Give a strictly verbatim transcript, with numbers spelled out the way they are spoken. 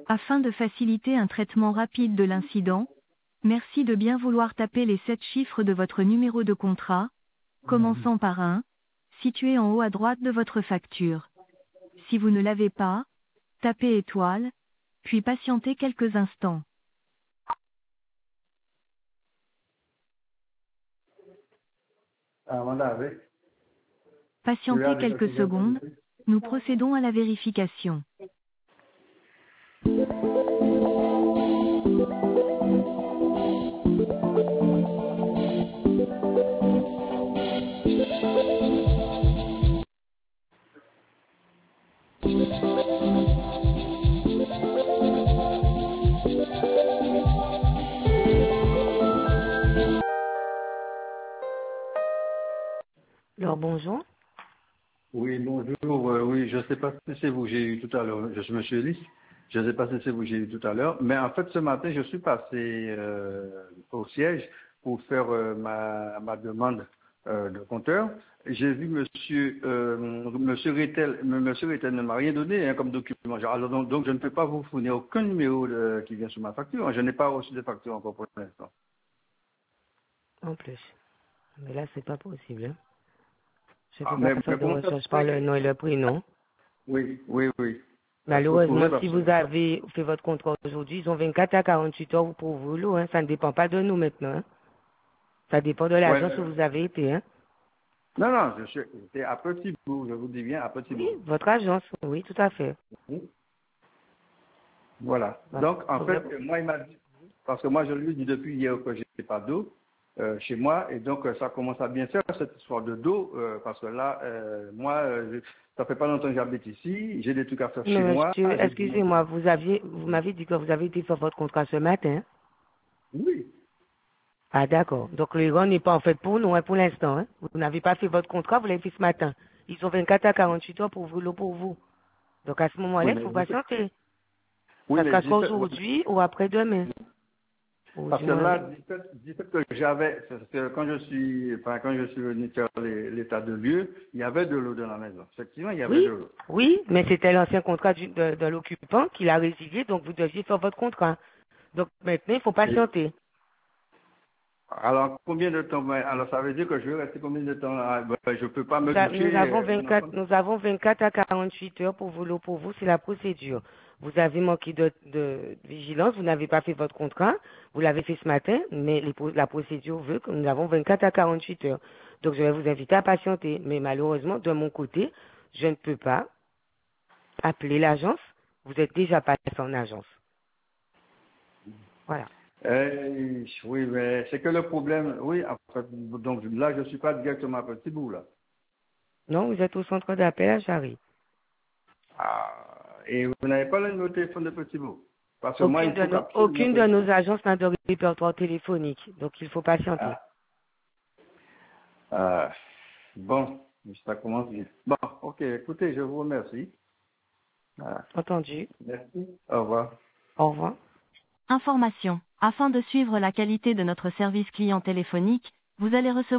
Afin de faciliter un traitement rapide de l'incident, merci de bien vouloir taper les sept chiffres de votre numéro de contrat, commençant par un, situé en haut à droite de votre facture. Si vous ne l'avez pas, tapez étoile, puis patientez quelques instants. Ah, on avait. Patientez quelques secondes, nous procédons à la vérification. Alors bonjour. Oui, bonjour. Euh, oui, je ne sais pas si c'est vous que j'ai eu tout à l'heure. Je suis Monsieur Ellis. Je ne sais pas si c'est vous que j'ai eu tout à l'heure. Mais en fait, ce matin, je suis passé euh, au siège pour faire euh, ma, ma demande euh, de compteur. J'ai vu Monsieur euh, Monsieur Rettel. Monsieur Rettel ne m'a rien donné hein, comme document. Alors, donc, donc, je ne peux pas vous fournir aucun numéro de- qui vient sur ma facture. Je n'ai pas reçu de facture encore pour l'instant. En plus. Mais là, c'est pas possible. Hein. Je Ah, peux pas mais, faire mais de comment ça se recherche par fait le que... nom et le prénom. Oui, oui, oui. Est-ce que vous Malheureusement, pouvez si parce que... vous avez fait votre contrat aujourd'hui, ils ont vingt-quatre à quarante-huit heures pour vous, l'eau, hein. Ça ne dépend pas de nous maintenant. Hein. Ça dépend de Ouais, l'agence où euh, vous avez été. Hein. non, non, je suis j'étais à Petit Bourg, je vous dis bien, à Petit Oui, Bourg. votre agence, oui, tout à fait. Mhm. Voilà. Voilà. Donc, en Donc, fait, là, moi, il m'a dit, parce que moi, je lui dis depuis hier que je n'ai pas d'eau euh, chez moi, et donc euh, ça commence à bien faire cette histoire de d'eau, euh, parce que là, euh, moi, euh, je- ça fait pas longtemps que j'habite ici, j'ai des trucs à faire mais chez moi. monsieur, J'ai dit, excusez-moi, vous aviez, vous m'avez dit que vous avez été faire votre contrat ce matin. oui, Ah, d'accord. Donc, le rang n'est pas en fait pour nous, hein, pour l'instant. Hein. Vous n'avez pas fait votre contrat, vous l'avez fait ce matin. Ils ont vingt-quatre à quarante-huit heures pour vous, l'eau pour vous. Donc, à ce oui, moment-là, il mais faut dix-sept patienter. oui, Ça mais sera soit dix-sept aujourd'hui ou après-demain. Ou parce du que moins, là, dix-sept dix-sept que j'avais, parce que quand je suis, enfin, quand je suis venu faire les- l'état de lieu, il y avait de l'eau dans la maison. Effectivement, il y avait oui, de l'eau. oui, mais c'était l'ancien contrat du- de, de l'occupant qui l'a résilié, donc vous deviez faire votre contrat. Donc maintenant, il faut patienter. Alors, combien de temps ben, alors, ça veut dire que je vais rester combien de temps ah, ben, je ne peux pas Nous, me a- nous doucher avons euh, mon vingt-quatre, enfant. nous avons vingt-quatre à quarante-huit heures pour vous, l'eau pour vous, c'est la procédure. Vous avez manqué de, de vigilance, vous n'avez pas fait votre contrat, vous l'avez fait ce matin, mais les pro- la procédure veut que nous avons vingt-quatre à quarante-huit heures. Donc je vais vous inviter à patienter, mais malheureusement, de mon côté, je ne peux pas appeler l'agence. Vous êtes déjà passé en agence. Voilà. Euh, oui, mais c'est que le problème, oui, en fait, donc là, je ne suis pas directement à Petit Bout, là. Non, vous êtes au centre d'appel à Jarry. Ah, et vous n'avez pas le numéro de téléphone de Petit Bout. Parce que moi, Aucune il de faut nos, qu'absolument aucune que... de nos agences n'a de répertoire téléphonique, donc il faut patienter. Ah, ah, bon, ça commence bien. Bon, ok, écoutez, je vous remercie. Voilà. Entendu. Merci. Au revoir. Au revoir. Information. Afin de suivre la qualité de notre service client téléphonique, vous allez recevoir